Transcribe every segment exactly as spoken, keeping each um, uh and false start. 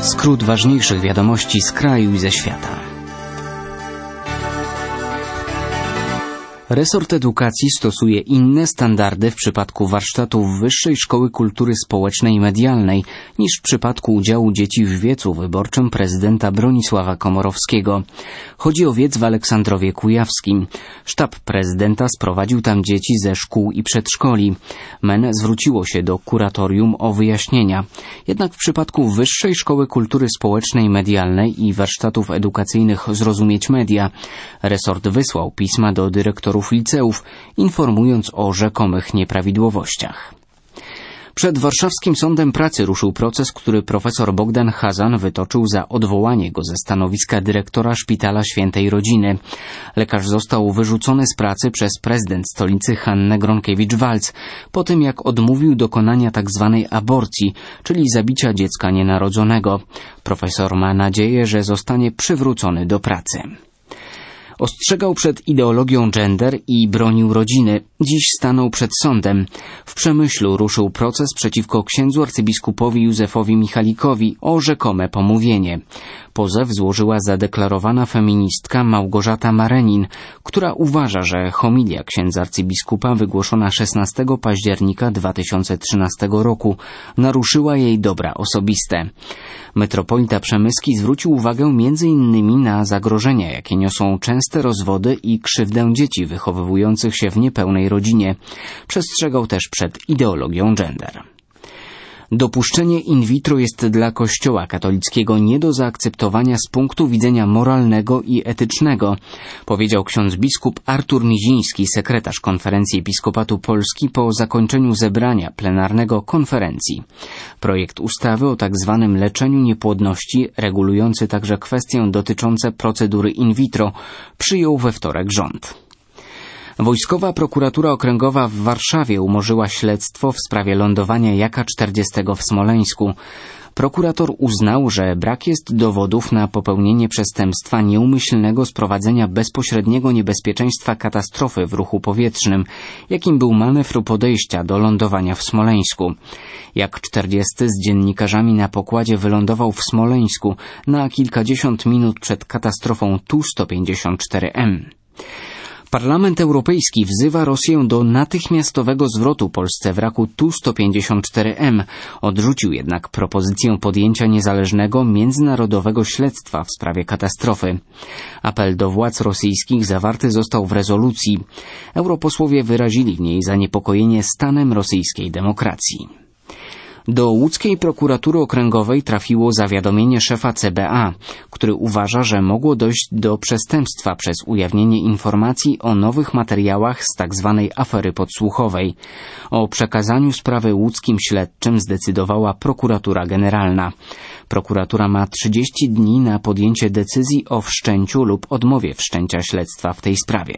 Skrót ważniejszych wiadomości z kraju i ze świata. Resort Edukacji stosuje inne standardy w przypadku warsztatów Wyższej Szkoły Kultury Społecznej i Medialnej niż w przypadku udziału dzieci w wiecu wyborczym prezydenta Bronisława Komorowskiego. Chodzi o wiec w Aleksandrowie Kujawskim. Sztab prezydenta sprowadził tam dzieci ze szkół i przedszkoli. M E N zwróciło się do kuratorium o wyjaśnienia. Jednak w przypadku Wyższej Szkoły Kultury Społecznej i Medialnej i warsztatów edukacyjnych Zrozumieć Media resort wysłał pisma do dyrektorów liceów, informując o rzekomych nieprawidłowościach. Przed warszawskim Sądem Pracy ruszył proces, który profesor Bogdan Hazan wytoczył za odwołanie go ze stanowiska dyrektora Szpitala Świętej Rodziny. Lekarz został wyrzucony z pracy przez prezydent stolicy Hannę Gronkiewicz-Waltz po tym, jak odmówił dokonania tzw. aborcji, czyli zabicia dziecka nienarodzonego. Profesor ma nadzieję, że zostanie przywrócony do pracy. Ostrzegał przed ideologią gender i bronił rodziny. Dziś stanął przed sądem. W Przemyślu ruszył proces przeciwko księdzu arcybiskupowi Józefowi Michalikowi o rzekome pomówienie. Pozew złożyła zadeklarowana feministka Małgorzata Marenin, która uważa, że homilia księdza arcybiskupa wygłoszona szesnastego października dwa tysiące trzynastego roku naruszyła jej dobra osobiste. Metropolita Przemyski zwrócił uwagę między innymi na zagrożenia, jakie niosą częste rozwody i krzywdę dzieci wychowywujących się w niepełnej rodzinie. Przestrzegał też przed ideologią gender. Dopuszczenie in vitro jest dla Kościoła katolickiego nie do zaakceptowania z punktu widzenia moralnego i etycznego, powiedział ksiądz biskup Artur Miziński, sekretarz Konferencji Episkopatu Polski po zakończeniu zebrania plenarnego konferencji. Projekt ustawy o tzw. leczeniu niepłodności, regulujący także kwestie dotyczące procedury in vitro, przyjął we wtorek rząd. Wojskowa Prokuratura Okręgowa w Warszawie umorzyła śledztwo w sprawie lądowania Jaka czterdziestego w Smoleńsku. Prokurator uznał, że brak jest dowodów na popełnienie przestępstwa nieumyślnego sprowadzenia bezpośredniego niebezpieczeństwa katastrofy w ruchu powietrznym, jakim był manewr podejścia do lądowania w Smoleńsku. Jak czterdziesty z dziennikarzami na pokładzie wylądował w Smoleńsku na kilkadziesiąt minut przed katastrofą Tu sto pięćdziesiąt cztery M. Parlament Europejski wzywa Rosję do natychmiastowego zwrotu Polsce wraku Tu sto pięćdziesiąt cztery M. Odrzucił jednak propozycję podjęcia niezależnego międzynarodowego śledztwa w sprawie katastrofy. Apel do władz rosyjskich zawarty został w rezolucji. Europosłowie wyrazili w niej zaniepokojenie stanem rosyjskiej demokracji. Do łódzkiej prokuratury okręgowej trafiło zawiadomienie szefa C B A, który uważa, że mogło dojść do przestępstwa przez ujawnienie informacji o nowych materiałach z tzw. afery podsłuchowej. O przekazaniu sprawy łódzkim śledczym zdecydowała prokuratura generalna. Prokuratura ma trzydzieści dni na podjęcie decyzji o wszczęciu lub odmowie wszczęcia śledztwa w tej sprawie.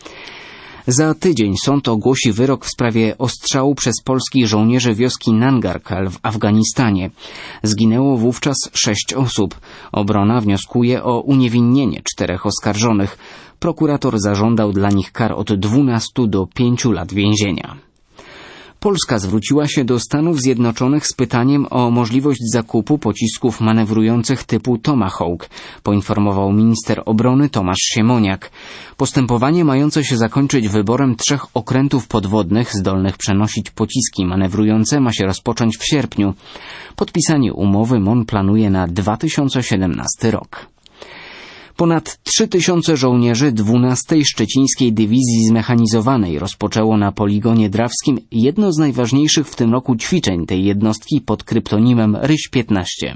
Za tydzień sąd ogłosi wyrok w sprawie ostrzału przez polskich żołnierzy wioski Nangarhar w Afganistanie. Zginęło wówczas sześć osób. Obrona wnioskuje o uniewinnienie czterech oskarżonych. Prokurator zażądał dla nich kar od dwunastu do pięciu lat więzienia. Polska zwróciła się do Stanów Zjednoczonych z pytaniem o możliwość zakupu pocisków manewrujących typu Tomahawk, poinformował minister obrony Tomasz Siemoniak. Postępowanie mające się zakończyć wyborem trzech okrętów podwodnych zdolnych przenosić pociski manewrujące ma się rozpocząć w sierpniu. Podpisanie umowy M O N planuje na dwa tysiące siedemnasty rok. Ponad trzy tysiące żołnierzy dwunastej Szczecińskiej Dywizji Zmechanizowanej rozpoczęło na poligonie drawskim jedno z najważniejszych w tym roku ćwiczeń tej jednostki pod kryptonimem Ryś piętnaście.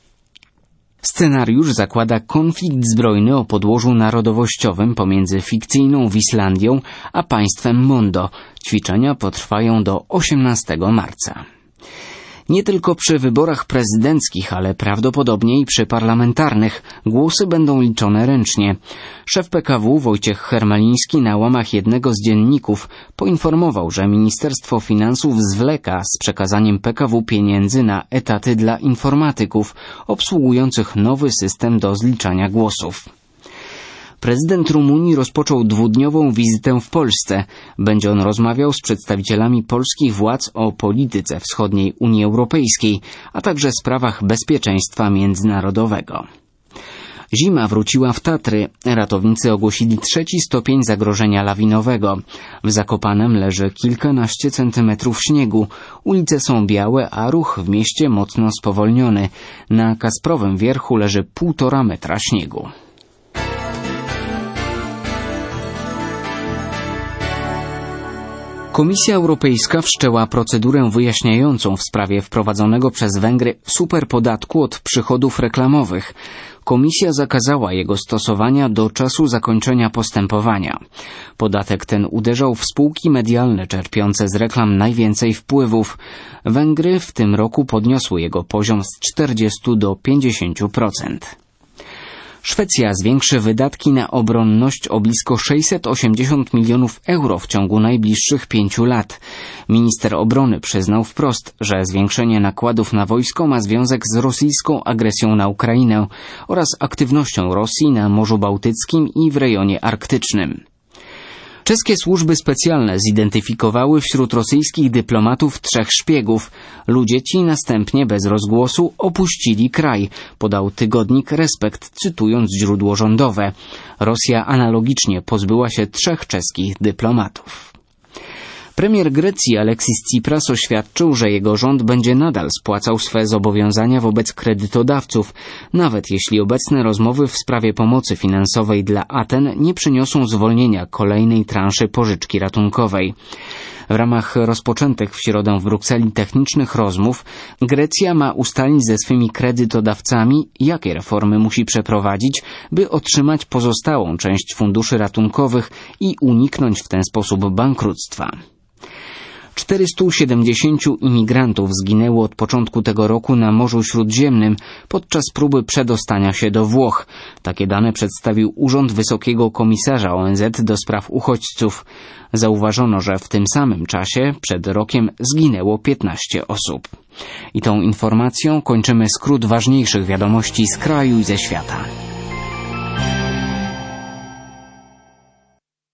Scenariusz zakłada konflikt zbrojny o podłożu narodowościowym pomiędzy fikcyjną Wislandią a państwem Mondo. Ćwiczenia potrwają do osiemnastego marca. Nie tylko przy wyborach prezydenckich, ale prawdopodobnie i przy parlamentarnych głosy będą liczone ręcznie. Szef P K W Wojciech Hermeliński na łamach jednego z dzienników poinformował, że Ministerstwo Finansów zwleka z przekazaniem P K W pieniędzy na etaty dla informatyków obsługujących nowy system do zliczania głosów. Prezydent Rumunii rozpoczął dwudniową wizytę w Polsce. Będzie on rozmawiał z przedstawicielami polskich władz o polityce wschodniej Unii Europejskiej, a także sprawach bezpieczeństwa międzynarodowego. Zima wróciła w Tatry. Ratownicy ogłosili trzeci stopień zagrożenia lawinowego. W Zakopanem leży kilkanaście centymetrów śniegu. Ulice są białe, a ruch w mieście mocno spowolniony. Na Kasprowym Wierchu leży półtora metra śniegu. Komisja Europejska wszczęła procedurę wyjaśniającą w sprawie wprowadzonego przez Węgry superpodatku od przychodów reklamowych. Komisja zakazała jego stosowania do czasu zakończenia postępowania. Podatek ten uderzał w spółki medialne czerpiące z reklam najwięcej wpływów. Węgry w tym roku podniosły jego poziom z czterdziestu do pięćdziesięciu procent. Szwecja zwiększy wydatki na obronność o blisko sześćset osiemdziesiąt milionów euro w ciągu najbliższych pięciu lat. Minister obrony przyznał wprost, że zwiększenie nakładów na wojsko ma związek z rosyjską agresją na Ukrainę oraz aktywnością Rosji na Morzu Bałtyckim i w rejonie arktycznym. Czeskie służby specjalne zidentyfikowały wśród rosyjskich dyplomatów trzech szpiegów. Ludzie ci następnie bez rozgłosu opuścili kraj, podał tygodnik Respekt, cytując źródło rządowe. Rosja analogicznie pozbyła się trzech czeskich dyplomatów. Premier Grecji Alexis Tsipras oświadczył, że jego rząd będzie nadal spłacał swe zobowiązania wobec kredytodawców, nawet jeśli obecne rozmowy w sprawie pomocy finansowej dla Aten nie przyniosą zwolnienia kolejnej transzy pożyczki ratunkowej. W ramach rozpoczętych w środę w Brukseli technicznych rozmów Grecja ma ustalić ze swymi kredytodawcami, jakie reformy musi przeprowadzić, by otrzymać pozostałą część funduszy ratunkowych i uniknąć w ten sposób bankructwa. czterystu siedemdziesięciu imigrantów zginęło od początku tego roku na Morzu Śródziemnym podczas próby przedostania się do Włoch. Takie dane przedstawił Urząd Wysokiego Komisarza O N Z do spraw uchodźców. Zauważono, że w tym samym czasie przed rokiem zginęło piętnaście osób. I tą informacją kończymy skrót ważniejszych wiadomości z kraju i ze świata.